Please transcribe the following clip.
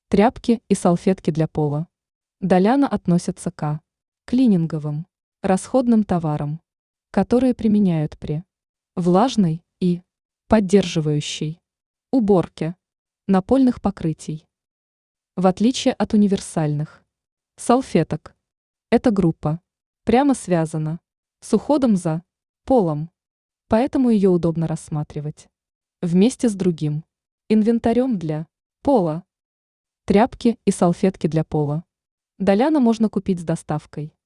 Тряпки и салфетки для пола. Доляна относятся к клининговым, расходным товарам, которые применяют при влажной и поддерживающей уборке напольных покрытий. В отличие от универсальных салфеток, эта группа прямо связана с уходом за полом, поэтому ее удобно рассматривать вместе с другим инвентарем для пола. Тряпки и салфетки для пола. Доляна можно купить с доставкой.